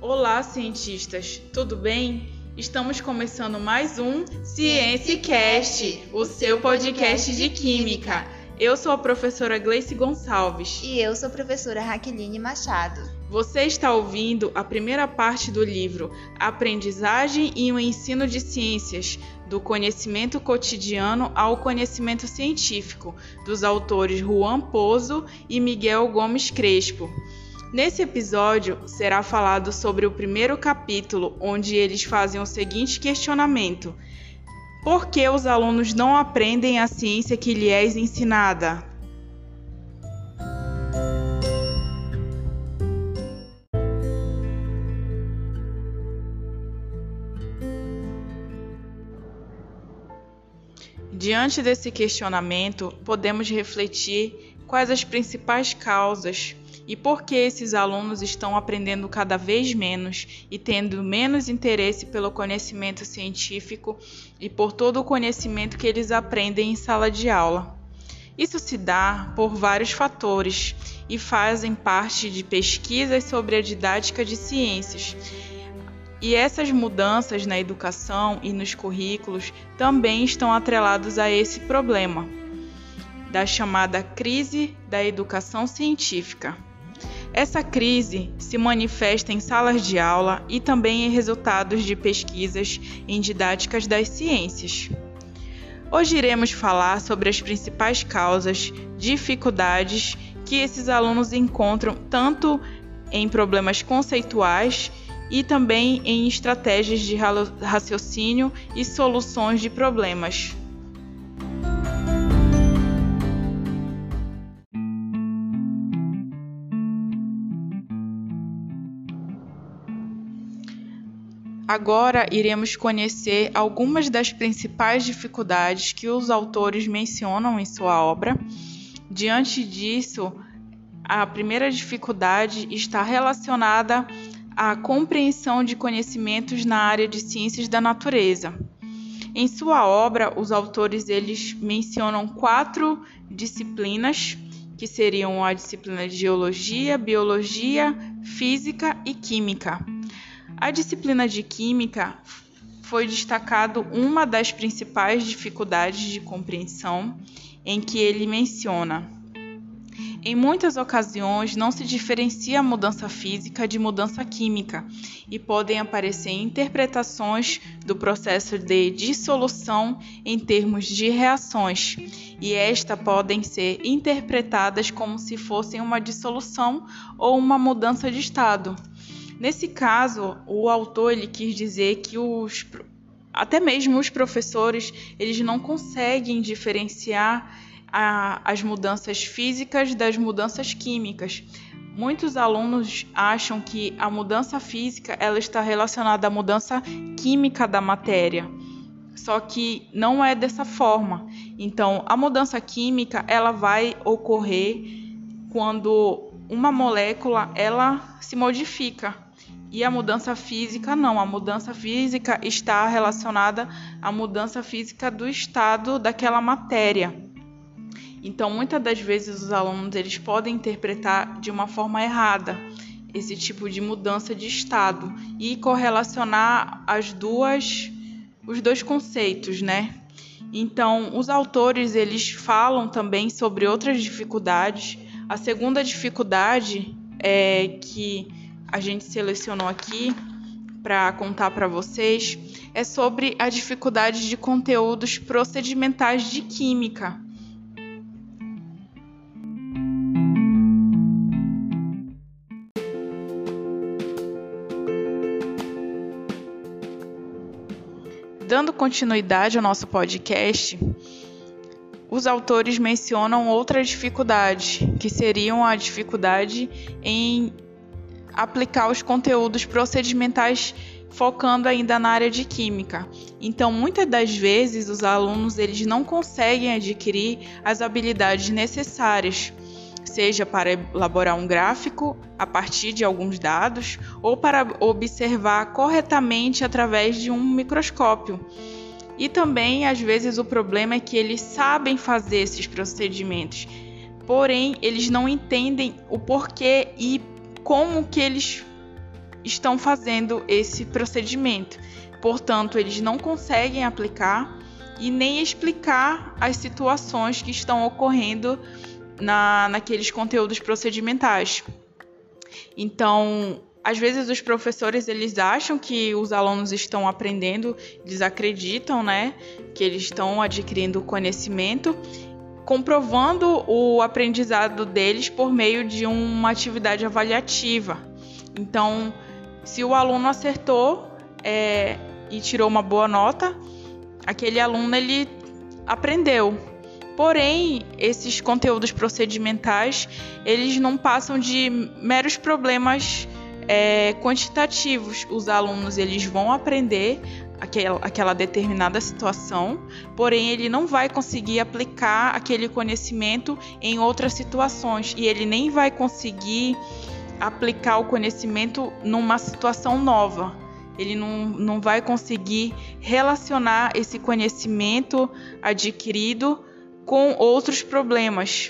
Olá, cientistas! Tudo bem? Estamos começando mais um ScienceCast, o seu podcast de Química. Eu sou a professora Gleice Gonçalves. E eu sou a professora Raqueline Machado. Você está ouvindo a primeira parte do livro Aprendizagem e o Ensino de Ciências, do conhecimento cotidiano ao conhecimento científico, dos autores Juan Pozo e Miguel Gomes Crespo. Nesse episódio, será falado sobre o primeiro capítulo, onde eles fazem o seguinte questionamento: por que os alunos não aprendem a ciência que lhes é ensinada? Diante desse questionamento, podemos refletir quais as principais causas e por que esses alunos estão aprendendo cada vez menos e tendo menos interesse pelo conhecimento científico e por todo o conhecimento que eles aprendem em sala de aula. Isso se dá por vários fatores e fazem parte de pesquisas sobre a didática de ciências. E essas mudanças na educação e nos currículos também estão atrelados a esse problema, da chamada crise da educação científica. Essa crise se manifesta em salas de aula e também em resultados de pesquisas em didáticas das ciências. Hoje iremos falar sobre as principais causas, dificuldades que esses alunos encontram tanto em problemas conceituais e também em estratégias de raciocínio e soluções de problemas. Agora iremos conhecer algumas das principais dificuldades que os autores mencionam em sua obra. Diante disso, a primeira dificuldade está relacionada à compreensão de conhecimentos na área de ciências da natureza. Em sua obra, os autores eles mencionam 4 disciplinas, que seriam a disciplina de Geologia, Biologia, Física e Química. A disciplina de Química foi destacado uma das principais dificuldades de compreensão, em que ele menciona: em muitas ocasiões não se diferencia a mudança física de mudança química e podem aparecer interpretações do processo de dissolução em termos de reações, e estas podem ser interpretadas como se fossem uma dissolução ou uma mudança de estado. Nesse caso, o autor ele quis dizer que até mesmo os professores eles não conseguem diferenciar as mudanças físicas das mudanças químicas. Muitos alunos acham que a mudança física ela está relacionada à mudança química da matéria, só que não é dessa forma. Então, a mudança química ela vai ocorrer quando uma molécula ela se modifica. E a mudança física não, a mudança física está relacionada à mudança física do estado daquela matéria. Então, muitas das vezes os alunos eles podem interpretar de uma forma errada esse tipo de mudança de estado e correlacionar os dois conceitos, né? Então, os autores eles falam também sobre outras dificuldades. A segunda dificuldade que a gente selecionou aqui para contar para vocês é sobre a dificuldade de conteúdos procedimentais de química. Dando continuidade ao nosso podcast, os autores mencionam outra dificuldade, que seriam a dificuldade em aplicar os conteúdos procedimentais focando ainda na área de química. Então, muitas das vezes, os alunos eles não conseguem adquirir as habilidades necessárias, seja para elaborar um gráfico a partir de alguns dados ou para observar corretamente através de um microscópio. E também, às vezes, o problema é que eles sabem fazer esses procedimentos, porém, eles não entendem o porquê e como que eles estão fazendo esse procedimento. Portanto, eles não conseguem aplicar e nem explicar as situações que estão ocorrendo naqueles conteúdos procedimentais. Então, às vezes os professores eles acham que os alunos estão aprendendo, eles acreditam, que eles estão adquirindo conhecimento, comprovando o aprendizado deles por meio de uma atividade avaliativa. Então, se o aluno acertou e tirou uma boa nota, aquele aluno ele aprendeu. Porém, esses conteúdos procedimentais, eles não passam de meros problemas quantitativos. Os alunos eles vão aprender aquela determinada situação, porém ele não vai conseguir aplicar aquele conhecimento em outras situações e ele nem vai conseguir aplicar o conhecimento numa situação nova. Ele não vai conseguir relacionar esse conhecimento adquirido com outros problemas.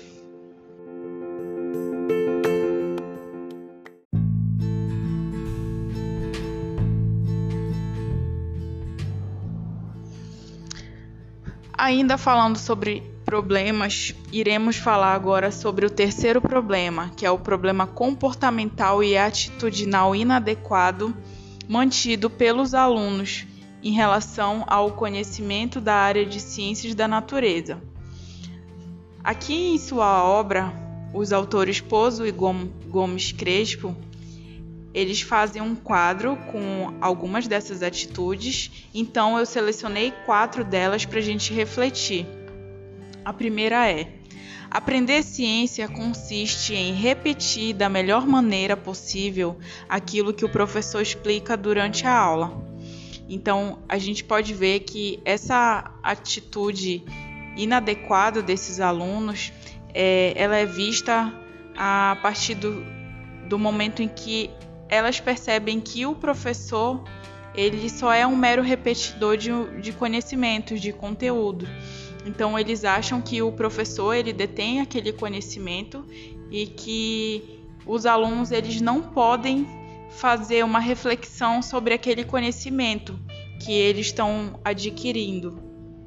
Ainda falando sobre problemas, iremos falar agora sobre o terceiro problema, que é o problema comportamental e atitudinal inadequado mantido pelos alunos em relação ao conhecimento da área de ciências da natureza. Aqui em sua obra, os autores Pozo e Gomes Crespo, eles fazem um quadro com algumas dessas atitudes, então eu selecionei 4 delas para a gente refletir. A primeira é: aprender ciência consiste em repetir da melhor maneira possível aquilo que o professor explica durante a aula. Então, a gente pode ver que essa atitude inadequada desses alunos, ela é vista a partir do momento em que elas percebem que o professor ele só é um mero repetidor de conhecimentos, de conteúdo. Então, eles acham que o professor ele detém aquele conhecimento e que os alunos eles não podem fazer uma reflexão sobre aquele conhecimento que eles estão adquirindo.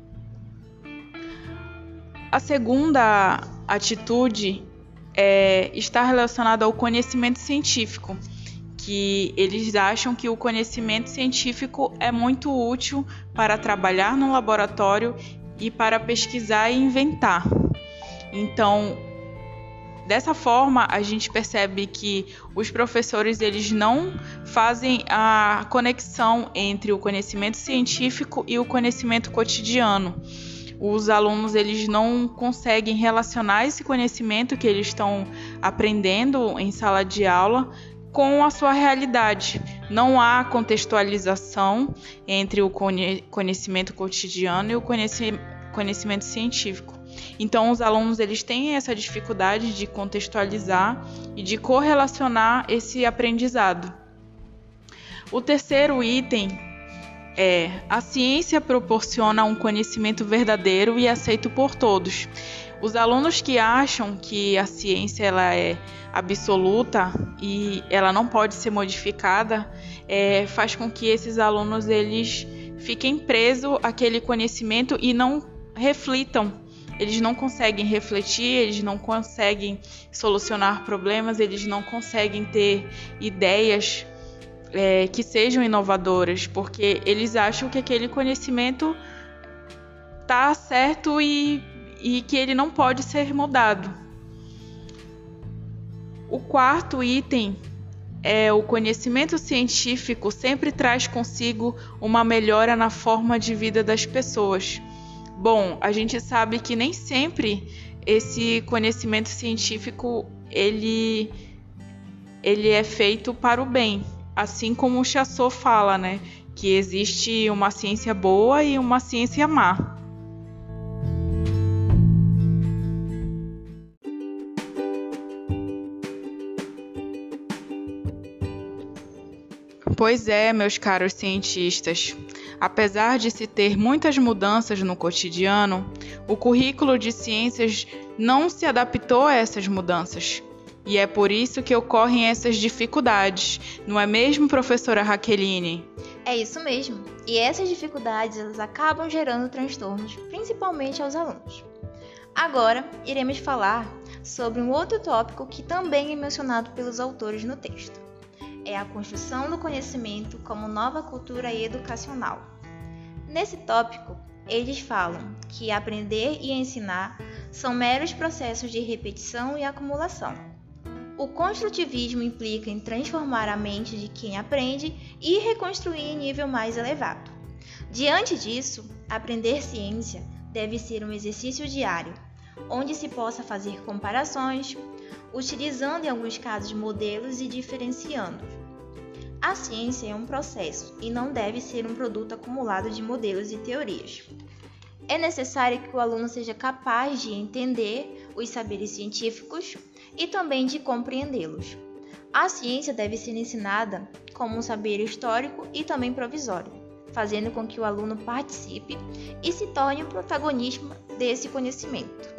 A segunda atitude está relacionada ao conhecimento científico, que eles acham que o conhecimento científico é muito útil para trabalhar no laboratório e para pesquisar e inventar. Então, dessa forma, a gente percebe que os professores eles não fazem a conexão entre o conhecimento científico e o conhecimento cotidiano. Os alunos eles não conseguem relacionar esse conhecimento que eles estão aprendendo em sala de aula com a sua realidade. Não há contextualização entre o conhecimento cotidiano e o conhecimento científico. Então, os alunos eles têm essa dificuldade de contextualizar e de correlacionar esse aprendizado. O terceiro item a ciência proporciona um conhecimento verdadeiro e aceito por todos. Os alunos que acham que a ciência ela é absoluta e ela não pode ser modificada, faz com que esses alunos eles fiquem presos àquele conhecimento e não reflitam. Eles não conseguem refletir, eles não conseguem solucionar problemas, eles não conseguem ter ideias que sejam inovadoras, porque eles acham que aquele conhecimento está certo e que ele não pode ser mudado. O quarto item o conhecimento científico sempre traz consigo uma melhora na forma de vida das pessoas. Bom, a gente sabe que nem sempre esse conhecimento científico ele é feito para o bem. Assim como o Chassot fala, que existe uma ciência boa e uma ciência má. Pois é, meus caros cientistas, apesar de se ter muitas mudanças no cotidiano, o currículo de ciências não se adaptou a essas mudanças. E é por isso que ocorrem essas dificuldades, não é mesmo, professora Raqueline? É isso mesmo. E essas dificuldades elas acabam gerando transtornos, principalmente aos alunos. Agora, iremos falar sobre um outro tópico que também é mencionado pelos autores no texto. É a construção do conhecimento como nova cultura educacional. Nesse tópico, eles falam que aprender e ensinar são meros processos de repetição e acumulação. O construtivismo implica em transformar a mente de quem aprende e reconstruir em nível mais elevado. Diante disso, aprender ciência deve ser um exercício diário, onde se possa fazer comparações, utilizando em alguns casos modelos e diferenciando. A ciência é um processo e não deve ser um produto acumulado de modelos e teorias. É necessário que o aluno seja capaz de entender os saberes científicos e também de compreendê-los. A ciência deve ser ensinada como um saber histórico e também provisório, fazendo com que o aluno participe e se torne o protagonista desse conhecimento.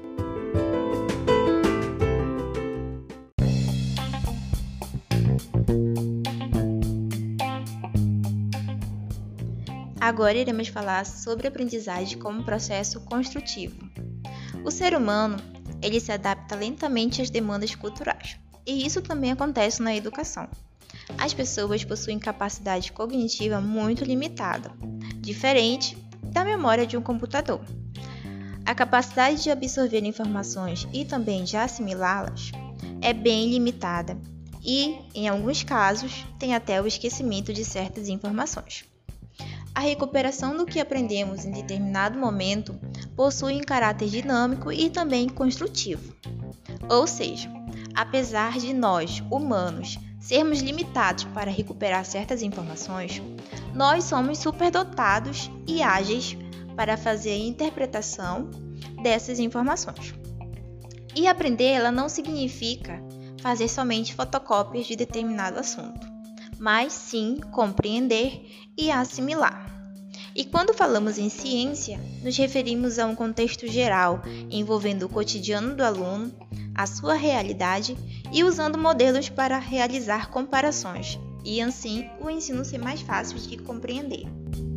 Agora iremos falar sobre a aprendizagem como processo construtivo. O ser humano, ele se adapta lentamente às demandas culturais, e isso também acontece na educação. As pessoas possuem capacidade cognitiva muito limitada, diferente da memória de um computador. A capacidade de absorver informações e também de assimilá-las é bem limitada e, em alguns casos, tem até o esquecimento de certas informações. A recuperação do que aprendemos em determinado momento possui um caráter dinâmico e também construtivo. Ou seja, apesar de nós, humanos, sermos limitados para recuperar certas informações, nós somos superdotados e ágeis para fazer a interpretação dessas informações. E aprender ela não significa fazer somente fotocópias de determinado assunto, mas sim compreender e assimilar. E quando falamos em ciência, nos referimos a um contexto geral, envolvendo o cotidiano do aluno, a sua realidade e usando modelos para realizar comparações, e assim o ensino ser mais fácil de compreender.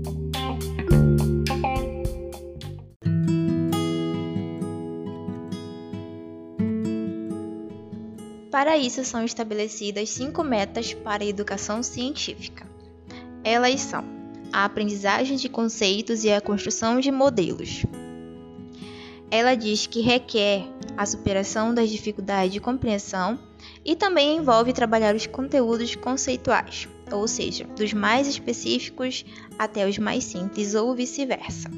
Para isso são estabelecidas 5 metas para a educação científica. Elas são a aprendizagem de conceitos e a construção de modelos. Ela diz que requer a superação das dificuldades de compreensão e também envolve trabalhar os conteúdos conceituais, ou seja, dos mais específicos até os mais simples ou vice-versa.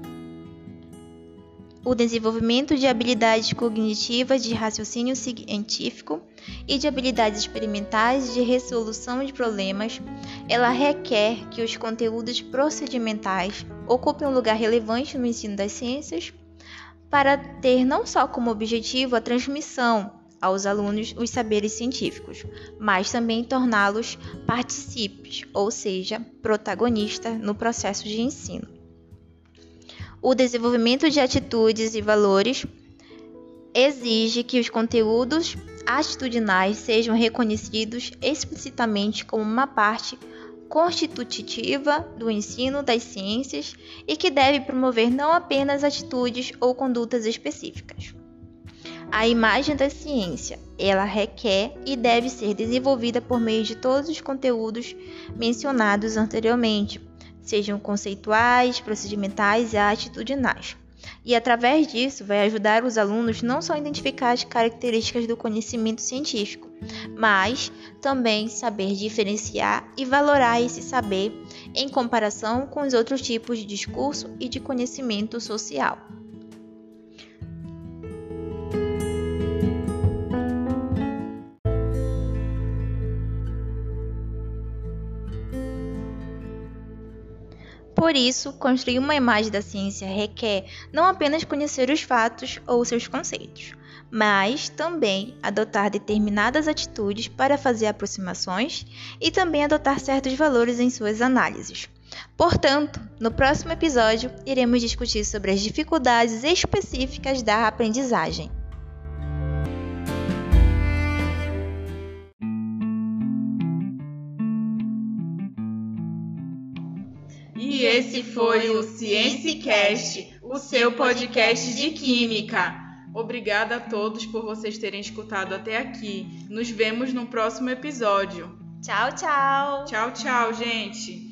O desenvolvimento de habilidades cognitivas de raciocínio científico e de habilidades experimentais de resolução de problemas, ela requer que os conteúdos procedimentais ocupem um lugar relevante no ensino das ciências, para ter não só como objetivo a transmissão aos alunos os saberes científicos, mas também torná-los partícipes, ou seja, protagonistas no processo de ensino. O desenvolvimento de atitudes e valores exige que os conteúdos atitudinais sejam reconhecidos explicitamente como uma parte constitutiva do ensino das ciências e que deve promover não apenas atitudes ou condutas específicas. A imagem da ciência, ela requer e deve ser desenvolvida por meio de todos os conteúdos mencionados anteriormente, sejam conceituais, procedimentais e atitudinais. E através disso vai ajudar os alunos não só a identificar as características do conhecimento científico, mas também saber diferenciar e valorar esse saber em comparação com os outros tipos de discurso e de conhecimento social. Por isso, construir uma imagem da ciência requer não apenas conhecer os fatos ou seus conceitos, mas também adotar determinadas atitudes para fazer aproximações e também adotar certos valores em suas análises. Portanto, no próximo episódio, iremos discutir sobre as dificuldades específicas da aprendizagem. E esse foi o Sciencecast, o seu podcast de Química. Obrigada a todos por vocês terem escutado até aqui. Nos vemos no próximo episódio. Tchau, tchau! Tchau, tchau, gente!